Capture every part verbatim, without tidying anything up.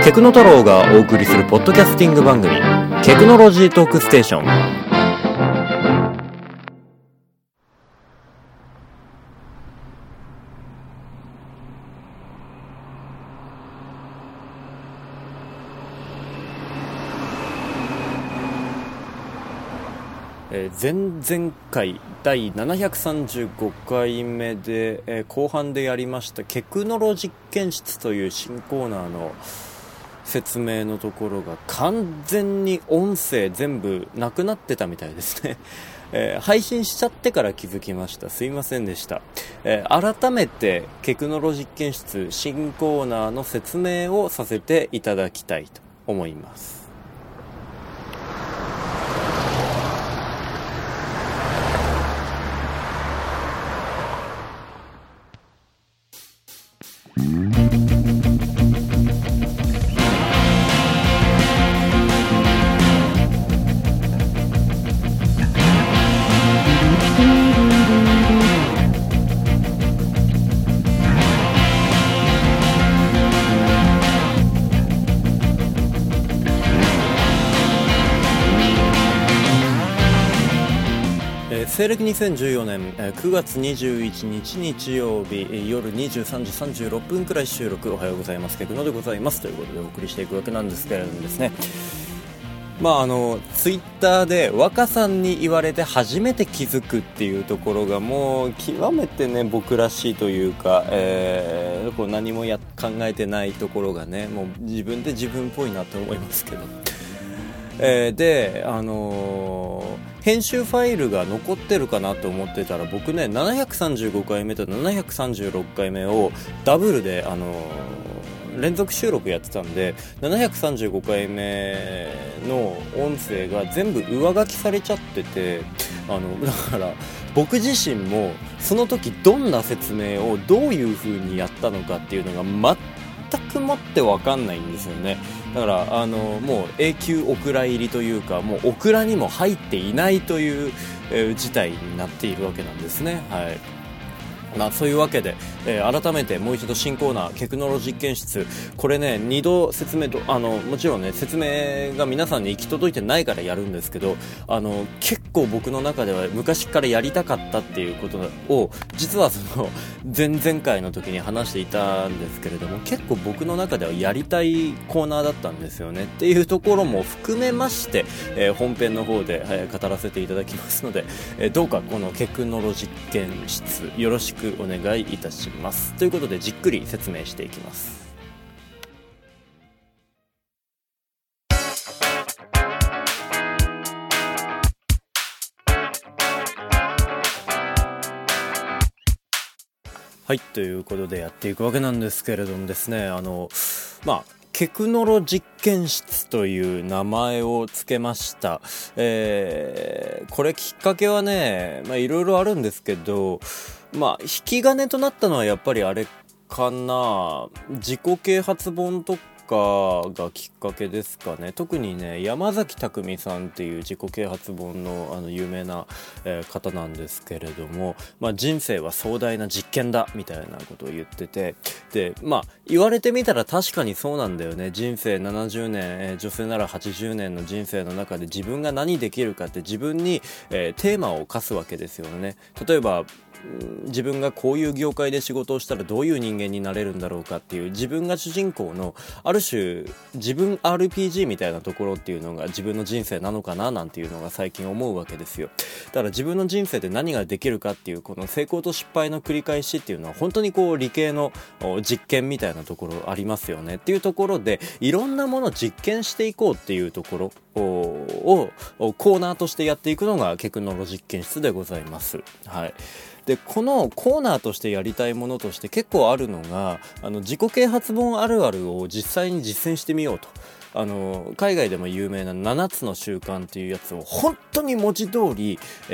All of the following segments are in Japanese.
テクノ太郎がお送りするポッドキャスティング番組テクノロジートークステーション。えー、前々回だいななひゃくさんじゅうごかいめで、えー、後半でやりましたテクノロ実験室という新コーナーの説明のところが完全に音声全部なくなってたみたいですね、えー、配信しちゃってから気づきました。すいませんでした、えー、改めてテクノロ実験室新コーナーの説明をさせていただきたいと思います。西暦にせんじゅうよねんくがつにじゅういちにち日曜日夜にじゅうさんじさんじゅうろっぷんくらい収録。おはようございます。テクノでございますということでお送りしていくわけなんですけれどもですね、まああのツイッターで若さんに言われて初めて気づくっていうところがもう極めてね僕らしいというか、えー、こう何もや考えてないところがねもう自分で自分っぽいなと思いますけど、えー、であのー編集ファイルが残ってるかなと思ってたら僕ねななひゃくさんじゅうごかいめとななひゃくさんじゅうろっかいめをダブルで、あのー、連続収録やってたんでななひゃくさんじゅうごかいめの音声が全部上書きされちゃってて、あのだから僕自身もその時どんな説明をどういう風にやったのかっていうのが全くもって分かんないんですよね。だからあのもう永久お蔵入りというかもうお蔵にも入っていないという、えー、事態になっているわけなんですね。はい。まあ、そういうわけで、えー、改めてもう一度新コーナーテクノロ実験室、これねにど説明とあのもちろんね説明が皆さんに行き届いてないからやるんですけど、あの結構僕の中では昔からやりたかったっていうことを実はその前々回の時に話していたんですけれども、結構僕の中ではやりたいコーナーだったんですよねっていうところも含めまして、えー、本編の方で、えー、語らせていただきますので、えー、どうかこのテクノロ実験室よろしくお願いいたしますということでじっくり説明していきます。はい、ということでやっていくわけなんですけれどもですね、あのまあテクノロ実験室という名前をつけました。えー、これきっかけはね、まあいろいろあるんですけど、まあ引き金となったのはやっぱりあれかな、自己啓発本とかがきっかけですかね。特にね山崎匠さんっていう自己啓発本のあの有名な、えー、方なんですけれども、まあ、人生は壮大な実験だみたいなことを言ってて、でまあ言われてみたら確かにそうなんだよね。人生ななじゅうねん、えー、女性ならはちじゅうねんの人生の中で自分が何できるかって自分に、えー、テーマを課すわけですよね。例えば自分がこういう業界で仕事をしたらどういう人間になれるんだろうかっていう自分が主人公のある種自分 アールピージー みたいなところっていうのが自分の人生なのかななんていうのが最近思うわけですよ。だから自分の人生で何ができるかっていうこの成功と失敗の繰り返しっていうのは本当にこう理系の実験みたいなところありますよねっていうところでいろんなものを実験していこうっていうところをコーナーとしてやっていくのがテクノロ実験室でございます。はい。でこのコーナーとしてやりたいものとして結構あるのがあの自己啓発本あるあるを実際に実践してみようと。あの海外でも有名なななつの習慣っていうやつを本当に文字通りしっか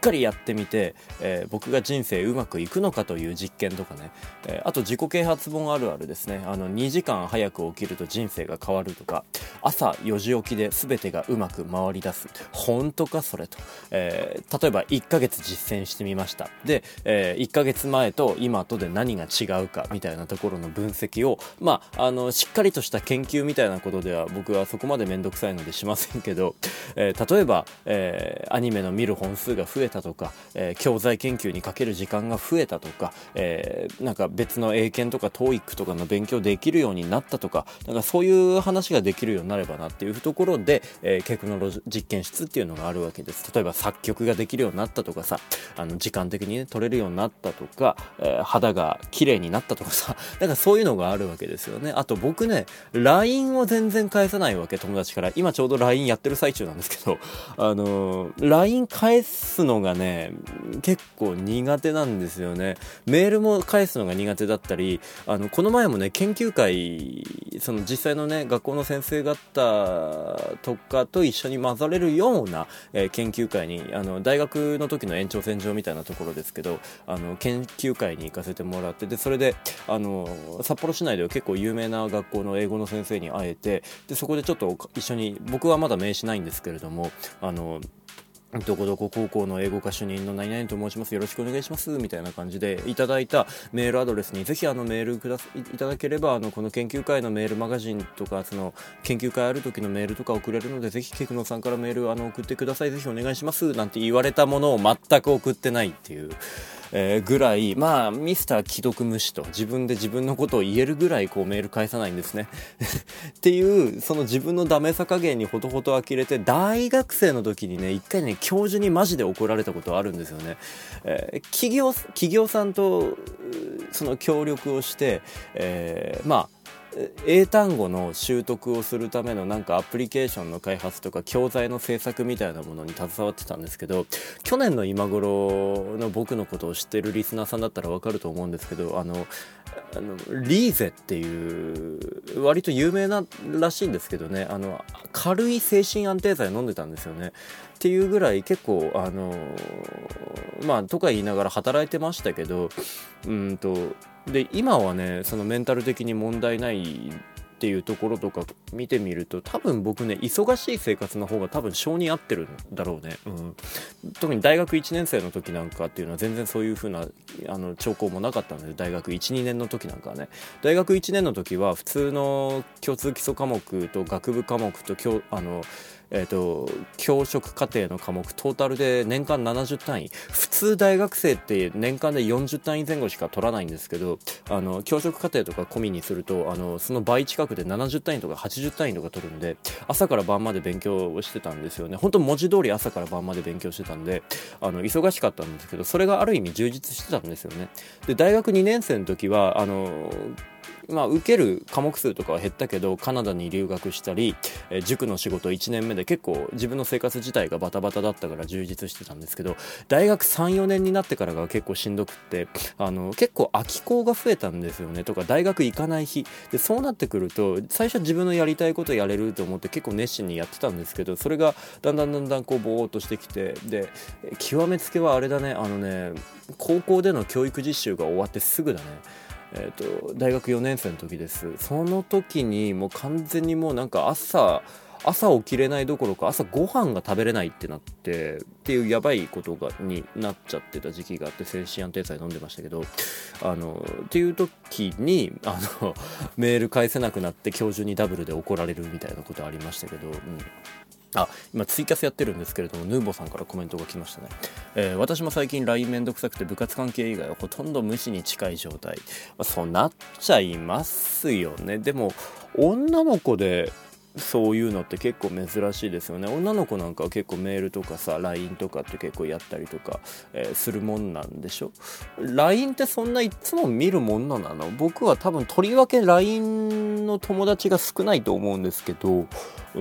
かりやってみて、えー、僕が人生うまくいくのかという実験とかね、えー、あと自己啓発本あるあるですね。あのにじかん早く起きると人生が変わるとか、朝よじ起きで全てがうまく回り出す、本当かそれと、えー、例えばいっかげつ実践してみました。で、えー、いっかげつまえと今とで何が違うかみたいなところの分析を、まあ、あのしっかりとした研究みたいなことでは僕はそこまでめんどくさいのでしませんけど、えー、例えば、えー、アニメの見る本数が増えたとか、えー、教材研究にかける時間が増えたとか、えー、なんか別の英検とか トーイック とかの勉強できるようになったとか、なんかそういう話ができるようになればなっていうところで、えー、テクノロジー実験室っていうのがあるわけです。例えば作曲ができるようになったとかさ、あの時間的にね撮れるようになったとか、えー、肌が綺麗になったとかさ、なんかそういうのがあるわけですよね。あと僕ね ライン を全然返さないわけ、友達から。今ちょうど ライン やってる最中なんですけど、あのー、ライン 返すのがね結構苦手なんですよね。メールも返すのが苦手だったり、あのこの前もね研究会、その実際のね学校の先生方とかと一緒に混ざれるような、えー、研究会に、あの大学の時の延長線上みたいなところですけど、あの研究会に行かせてもらって、でそれであの札幌市内では結構有名な学校の英語の先生に会えて、でそこでちょっと一緒に、僕はまだ名刺ないんですけれども、あのどこどこ高校の英語科主任の何々と申します、よろしくお願いしますみたいな感じでいただいたメールアドレスにぜひあのメールくだいただければ、あのこの研究会のメールマガジンとか、その研究会ある時のメールとか送れるので、ぜひケクノさんからメールあの送ってください、ぜひお願いしますなんて言われたものを全く送ってないっていう、えー、ぐらい、まあミスター既読無視と自分で自分のことを言えるぐらいこうメール返さないんですねっていう、その自分のダメさ加減にほとほと呆れて、大学生の時にね一回ね教授にマジで怒られたことあるんですよね。えー、企業企業さんとその協力をして、えー、まあ英単語の習得をするためのなんかアプリケーションの開発とか教材の制作みたいなものに携わってたんですけど、去年の今頃の僕のことを知ってるリスナーさんだったらわかると思うんですけど、あのあのリーゼっていう割と有名ならしいんですけどね、あの軽い精神安定剤飲んでたんですよね。っていうぐらい結構あのまあとか言いながら働いてましたけど、うんとで今はねそのメンタル的に問題ないっていうところとか見てみると、多分僕ね忙しい生活の方が多分性に合ってるんだろうね、うん、特に大学いちねん生の時なんかっていうのは全然そういう風なあの兆候もなかったので、大学 いちにねんの時なんかはね、大学いちねんの時は普通の共通基礎科目と学部科目と教あのえーと、教職課程の科目トータルで年間ななじゅう単位、普通大学生って年間でよんじゅう単位前後しか取らないんですけど、あの教職課程とか込みにするとあのその倍近くでななじゅう単位とかはちじゅう単位とか取るんで、朝から晩まで勉強をしてたんですよね。本当文字通り朝から晩まで勉強してたんで、あの忙しかったんですけど、それがある意味充実してたんですよね。で大学にねん生の時はあのまあ、受ける科目数とかは減ったけどカナダに留学したり、えー、塾の仕事いちねんめで結構自分の生活自体がバタバタだったから充実してたんですけど、大学 さん,よ 年になってからが結構しんどくって、あの結構空き校が増えたんですよね。とか大学行かない日で、そうなってくると最初は自分のやりたいことやれると思って結構熱心にやってたんですけど、それがだんだんだんだんこうボーっとしてきて、で極めつけはあれだね、あのね高校での教育実習が終わってすぐだね、えーと、大学よねん生の時です。その時にもう完全にもうなんか朝朝起きれないどころか朝ご飯が食べれないってなってっていうやばいことがになっちゃってた時期があって、精神安定剤飲んでましたけど、あのっていう時にあのメール返せなくなって教授にダブルで怒られるみたいなことありましたけど、うん、あ、今ツイキャスやってるんですけれども、ヌーボーさんからコメントが来ましたね。えー、私も最近 ライン めんどくさくて部活関係以外はほとんど無視に近い状態、まあ、そうなっちゃいますよね。でも女の子でそういうのって結構珍しいですよね。女の子なんかは結構メールとかさ ライン とかって結構やったりとか、えー、するもんなんでしょ。 ライン ってそんないつも見るもんなの？僕は多分とりわけ ライン の友達が少ないと思うんですけど、うん、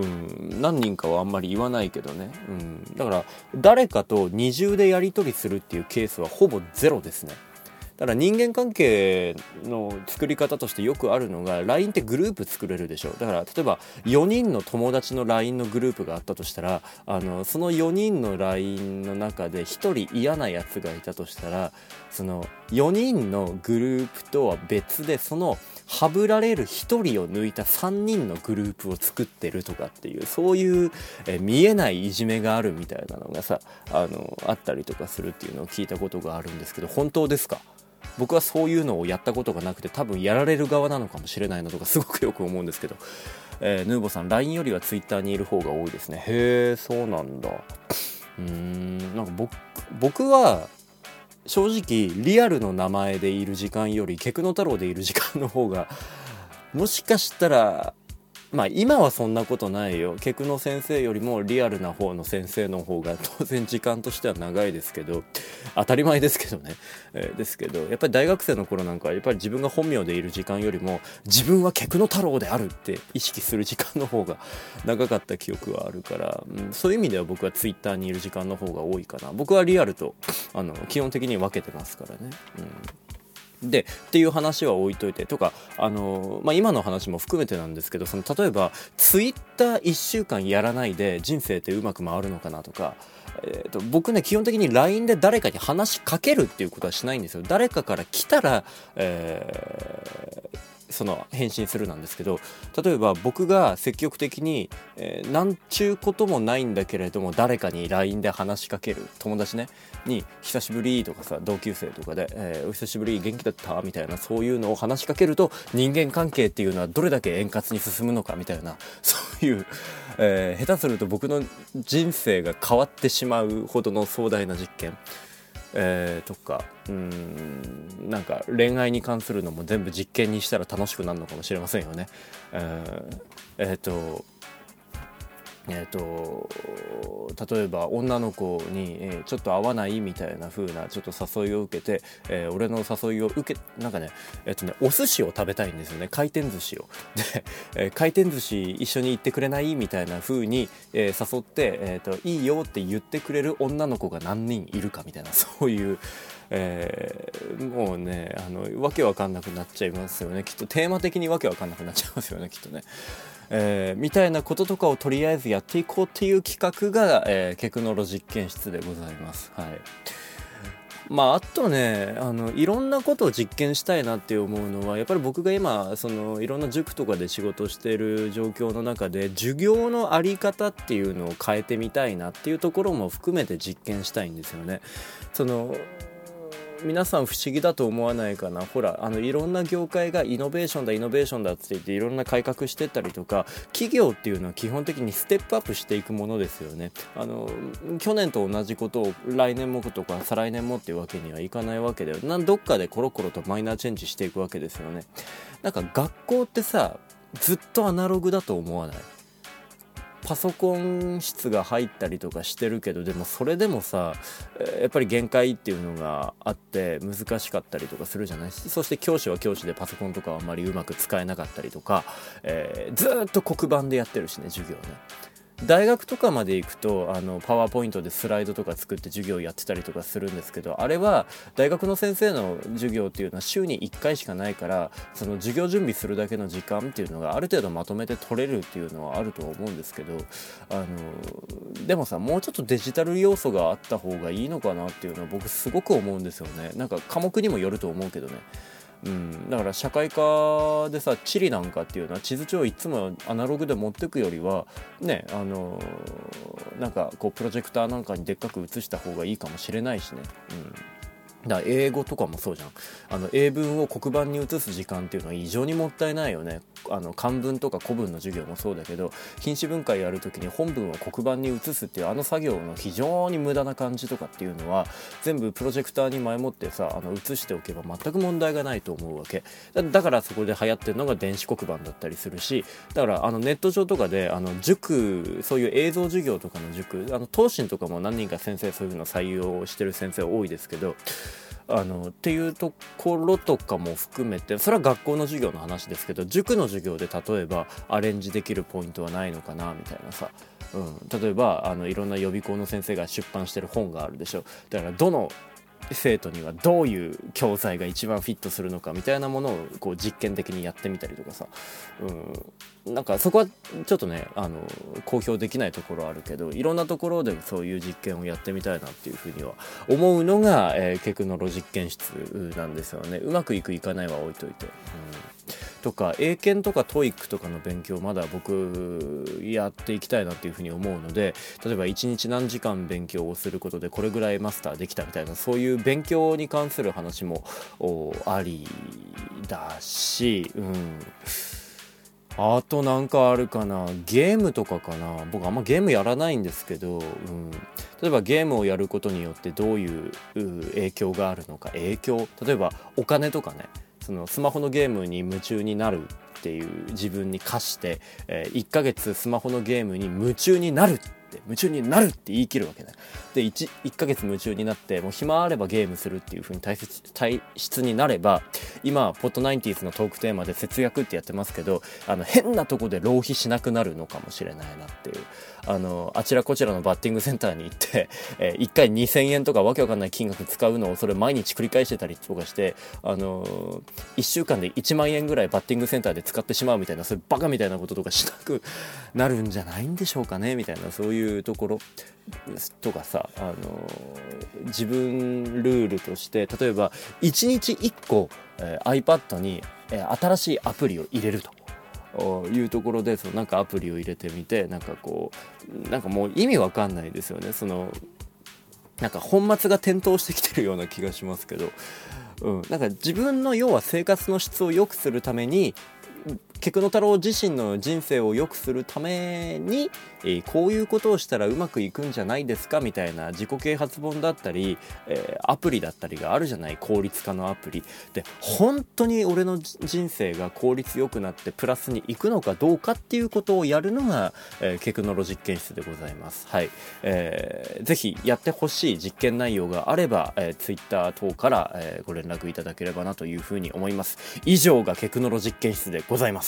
何人かはあんまり言わないけどね、うん、だから誰かと二重でやり取りするっていうケースはほぼゼロですね。 だから人間関係の作り方としてよくあるのが ライン ってグループ作れるでしょ。だから例えばよにんの友達の ライン のグループがあったとしたら、あのそのよにんの ライン の中でひとり嫌なやつがいたとしたら、そのよにんのグループとは別でそのはぶられるひとりを抜いたさんにんのグループを作ってるとかっていう、そういうえ見えないいじめがあるみたいなのがさ、あのあったりとかするっていうのを聞いたことがあるんですけど、本当ですか？僕はそういうのをやったことがなくて、多分やられる側なのかもしれないなとかすごくよく思うんですけど、えー、ヌーボさん ライン よりは Twitter にいる方が多いですね。へえ、そうなんだ。うーん、なんか 僕, 僕は正直リアルの名前でいる時間よりケクノ太郎でいる時間の方がもしかしたら、まあ今はそんなことないよ。ケクノ先生よりもリアルな方の先生の方が当然時間としては長いですけど、当たり前ですけどね、えー、ですけどやっぱり大学生の頃なんかはやっぱり自分が本名でいる時間よりも自分はケクノ太郎であるって意識する時間の方が長かった記憶はあるから、うん、そういう意味では僕はツイッターにいる時間の方が多いかな。僕はリアルとあの基本的に分けてますからね、うん、でっていう話は置いといてとか、あの、まあ、今の話も含めてなんですけど、その例えばツイッターいっしゅうかんやらないで人生ってうまく回るのかなとか、えーと、僕ね基本的に ライン で誰かに話しかけるっていうことはしないんですよ。誰かから来たら、えーその返信するなんですけど、例えば僕が積極的に、えー、なんちゅうこともないんだけれども誰かに ライン で話しかける友達ねに久しぶりとかさ、同級生とかで、えー、お久しぶり元気だったみたいな、そういうのを話しかけると人間関係っていうのはどれだけ円滑に進むのかみたいな、そういう、えー、下手すると僕の人生が変わってしまうほどの壮大な実験、えー、とか、うーん、なんか恋愛に関するのも全部実験にしたら楽しくなるのかもしれませんよね。えー、えーとえーと例えば女の子に、えー、ちょっと会わないみたいな風なちょっと誘いを受けて、えー、俺の誘いを受けなんかねえっ、ー、とねお寿司を食べたいんですよね、回転寿司を。で、えー、回転寿司一緒に行ってくれないみたいな風に、えー、誘って、えーといいよって言ってくれる女の子が何人いるかみたいな、そういう、えー、もうねあのわけわかんなくなっちゃいますよね。きっとテーマ的にわけわかんなくなっちゃいますよね、きっとね。えー、みたいなこととかをとりあえずやっていこうっていう企画が、えー、ケクノロ実験室でございます。はい。まああとね、あのいろんなことを実験したいなって思うのは、やっぱり僕が今そのいろんな塾とかで仕事をしている状況の中で授業のあり方っていうのを変えてみたいなっていうところも含めて実験したいんですよね。その皆さん不思議だと思わないかな。ほらあのいろんな業界がイノベーションだイノベーションだって言っていろんな改革してったりとか、企業っていうのは基本的にステップアップしていくものですよね。あの去年と同じことを来年もとか再来年もっていうわけにはいかないわけで、なんどっかでコロコロとマイナーチェンジしていくわけですよね。なんか学校ってさずっとアナログだと思わない？パソコン室が入ったりとかしてるけど、でもそれでもさやっぱり限界っていうのがあって難しかったりとかするじゃない。そして教師は教師でパソコンとかはあんまりうまく使えなかったりとか、えー、ずっと黒板でやってるしね授業ね。大学とかまで行くとあのパワーポイントでスライドとか作って授業やってたりとかするんですけど、あれは大学の先生の授業っていうのは週にいっかいしかないから、その授業準備するだけの時間っていうのがある程度まとめて取れるっていうのはあると思うんですけど、あのでもさもうちょっとデジタル要素があった方がいいのかなっていうのは僕すごく思うんですよね。なんか科目にもよると思うけどね。うん、だから社会科でさ地理なんかっていうのは地図帳いつもアナログで持ってくよりはね、あのー、なんかこうプロジェクターなんかにでっかく映した方がいいかもしれないしね。うんだから英語とかもそうじゃん。あの英文を黒板に移す時間っていうのは異常にもったいないよね。あの漢文とか古文の授業もそうだけど、品詞分解やるときに本文を黒板に移すっていうあの作業の非常に無駄な感じとかっていうのは全部プロジェクターに前もってさあの移しておけば全く問題がないと思うわけ だ, だからそこで流行ってるのが電子黒板だったりするし、だからあのネット上とかであの塾そういう映像授業とかの塾、あの東進とかも何人か先生そういうの採用してる先生多いですけど、あのっていうところとかも含めて、それは学校の授業の話ですけど、塾の授業で例えばアレンジできるポイントはないのかなみたいなさ、うん、例えばあのいろんな予備校の先生が出版してる本があるでしょ。だからどの生徒にはどういう教材が一番フィットするのかみたいなものをこう実験的にやってみたりとかさ、うん、なんかそこはちょっとねあの公表できないところあるけど、いろんなところでそういう実験をやってみたいなっていうふうには思うのが、えー、ケクノロ実験室なんですよね。うまくいくいかないは置いといて、うん、とか英検とかトイックとかの勉強まだ僕やっていきたいなっていうふうに思うので、例えばいちにち何時間勉強をすることでこれぐらいマスターできたみたいな、そういう勉強に関する話もありだし、うん、あとなんかあるかな、ゲームとかかな。僕あんまゲームやらないんですけど、うん、例えばゲームをやることによってどういう影響があるのか、影響、例えばお金とかね、そのスマホのゲームに夢中になるっていう自分に課して、えー、いっかげつスマホのゲームに夢中になるって夢中になるって言い切るわけね。で 1, いっかげつ夢中になってもう暇あればゲームするっていう風に体質体質になれば、今ポッドナインティーズのトークテーマで節約ってやってますけど、あの変なとこで浪費しなくなるのかもしれないなっていう、あのあちらこちらのバッティングセンターに行って、えー、いっかいにせんえんとかわけわかんない金額使うのをそれ毎日繰り返してたりとかして、あのー、いっしゅうかんでいちまんえんぐらいバッティングセンターで使ってしまうみたいな、そういうバカみたいなこととかしなくなるんじゃないんでしょうかねみたいな、そういうところとかさ、あのー、自分ルールとして例えばいちにちいっこ、えー、iPad に、えー、新しいアプリを入れるというところで、そのなんかアプリを入れてみて、なんかこうなんかもう意味わかんないですよね。そのなんか本末が転倒してきてるような気がしますけど、うん、なんか自分の要は生活の質を良くするために、ケクノ太郎自身の人生を良くするために、えー、こういうことをしたらうまくいくんじゃないですかみたいな自己啓発本だったり、えー、アプリだったりがあるじゃない、効率化のアプリで。本当に俺の人生が効率良くなってプラスにいくのかどうかっていうことをやるのが、えー、ケクノロ実験室でございます。はい、えー、ぜひやってほしい実験内容があれば、えー、Twitter 等から、えー、ご連絡いただければなというふうに思います。以上がケクノロ実験室でございます。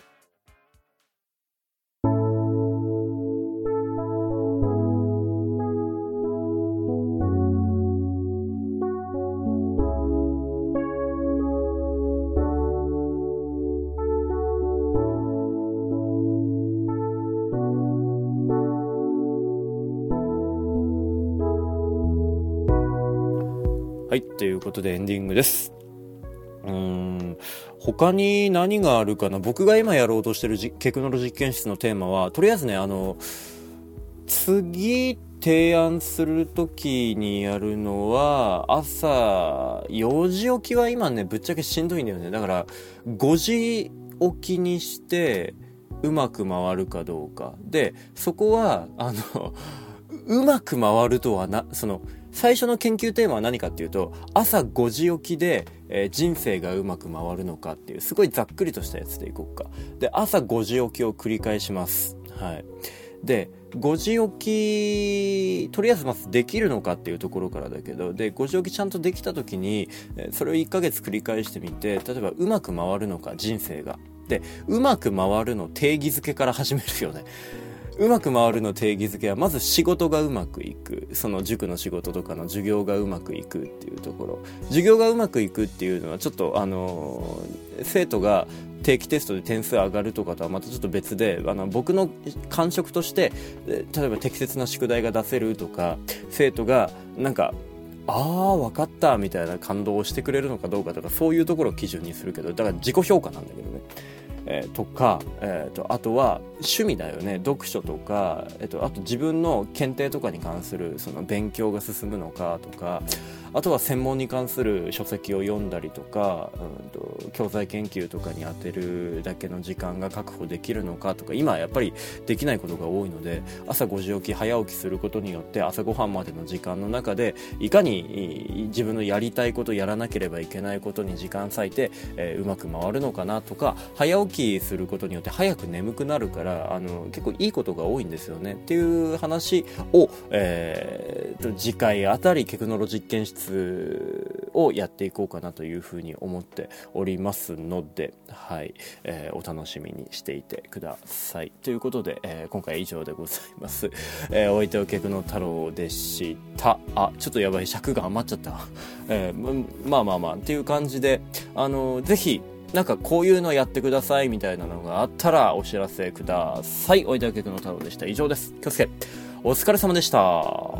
はい、ということでエンディングです。うーん、他に何があるかな。僕が今やろうとしてるケクノロ実験室のテーマは、とりあえずね、あの次提案するときにやるのは朝よじ起きは今ねぶっちゃけしんどいんだよね。だからごじ起きにしてうまく回るかどうかで、そこはあのうまく回るとはな、その最初の研究テーマは何かっていうと、朝ごじ起きで、えー、人生がうまく回るのかっていうすごいざっくりとしたやつでいこうか。で、朝ごじ起きを繰り返します。はい。で、ごじ起きとりあえずまずできるのかっていうところからだけど、でごじ起きちゃんとできた時にそれをいっかげつ繰り返してみて、例えばうまく回るのか人生が。で、うまく回るの定義づけから始めるよね。うまく回るの定義づけはまず仕事がうまくいく、その塾の仕事とかの授業がうまくいくっていうところ。授業がうまくいくっていうのはちょっとあのー、生徒が定期テストで点数上がるとかとはまたちょっと別で、あの僕の感触として例えば適切な宿題が出せるとか、生徒がなんかああ分かったみたいな感動をしてくれるのかどうかとか、そういうところを基準にするけど、だから自己評価なんだけどね。えー、とか、えー、とあとは趣味だよね。読書とか、えー、とあと自分の検定とかに関するその勉強が進むのかとか、あとは専門に関する書籍を読んだりとか、うんと教材研究とかに当てるだけの時間が確保できるのかとか、今やっぱりできないことが多いので、朝ごじ起き早起きすることによって朝ごはんまでの時間の中でいかに自分のやりたいこと、やらなければいけないことに時間割いて、えー、うまく回るのかなとか、早起きすることによって早く眠くなるから、あの結構いいことが多いんですよねっていう話を、えー、と次回あたりテクノロ実験室をやっていこうかなというふうに思っておりますので、はい、えー、お楽しみにしていてくださいということで、えー、今回は以上でございます。えー、お相手は客の太郎でした。あ、ちょっとやばい、尺が余っちゃった、えー、まあまあまあっていう感じで、あのー、ぜひなんかこういうのやってくださいみたいなのがあったらお知らせください。お相手は客の太郎でした。以上です。気をつけ、お疲れ様でした。